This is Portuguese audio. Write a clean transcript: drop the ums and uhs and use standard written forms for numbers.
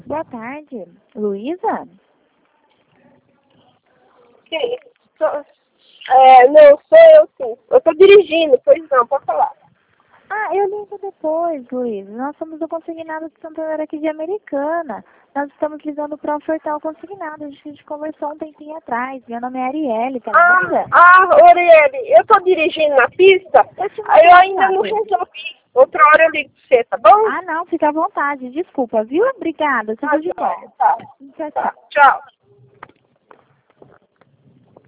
Boa tarde. Luísa? Quem? Não, sou eu sim. Eu tô dirigindo, pois não, pode falar. Ah, eu ligo depois, Luísa. Nós somos do consignado de Santander aqui de Americana. Nós estamos ligando para ofertar o consignado. A gente conversou um tempinho atrás. Meu nome é Arielle, tá lembra? Orielle, eu tô dirigindo na pista, aí eu ainda não resolvi. Outra hora eu ligo pra você, tá bom? Ah, não, fica à vontade. Desculpa, viu? Obrigada. Tudo de bom. Tá. Tchau, tchau. Tchau.